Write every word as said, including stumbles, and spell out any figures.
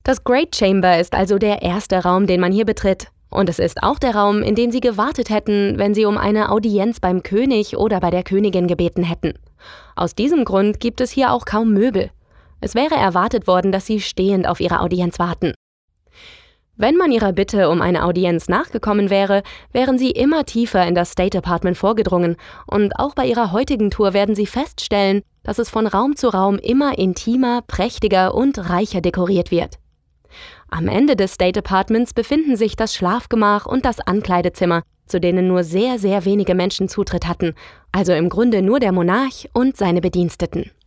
Das Great Chamber ist also der erste Raum, den man hier betritt. Und es ist auch der Raum, in dem Sie gewartet hätten, wenn Sie um eine Audienz beim König oder bei der Königin gebeten hätten. Aus diesem Grund gibt es hier auch kaum Möbel. Es wäre erwartet worden, dass Sie stehend auf Ihre Audienz warten. Wenn man Ihrer Bitte um eine Audienz nachgekommen wäre, wären Sie immer tiefer in das State Department vorgedrungen und auch bei Ihrer heutigen Tour werden Sie feststellen, dass es von Raum zu Raum immer intimer, prächtiger und reicher dekoriert wird. Am Ende des State Departments befinden sich das Schlafgemach und das Ankleidezimmer, zu denen nur sehr, sehr wenige Menschen Zutritt hatten, also im Grunde nur der Monarch und seine Bediensteten.